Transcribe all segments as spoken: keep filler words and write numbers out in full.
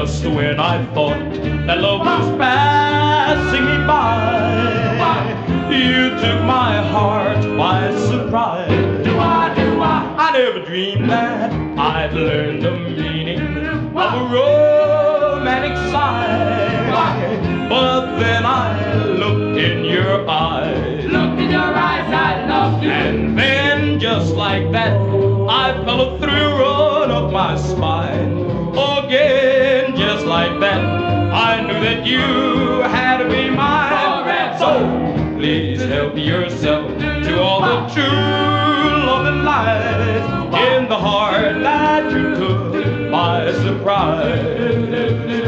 just when I thought that love was passing me by, you took my heart by surprise. I never dreamed that I'd learn the meaning of a romantic sigh. But then I looked in your eyes, Look in your eyes, I love you. and then just like that, I felt a thrill run up my spine. Again, just like that, I knew that you had to be mine. So please help yourself to all the true love and lies in the heart that you took by surprise.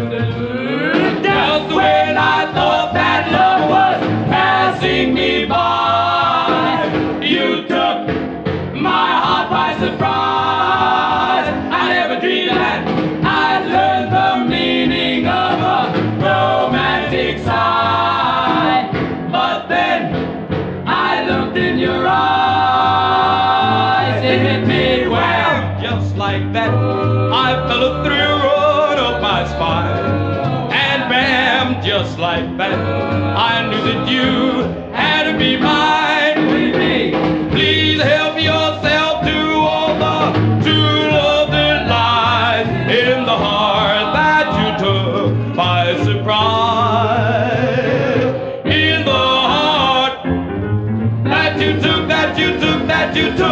Just when I thought that love was passing me by, you took my heart by surprise. I never dreamed that I'd learn the meaning of a romantic sigh. But then I looked in your eyes, it hit me well. Just like that, I felt a thrill run up my spine. And bam, just like that, I knew that you had to be mine. Please help yourself to all the true love that lies in the heart that you took by surprise. In the heart that you took, that you took, that you took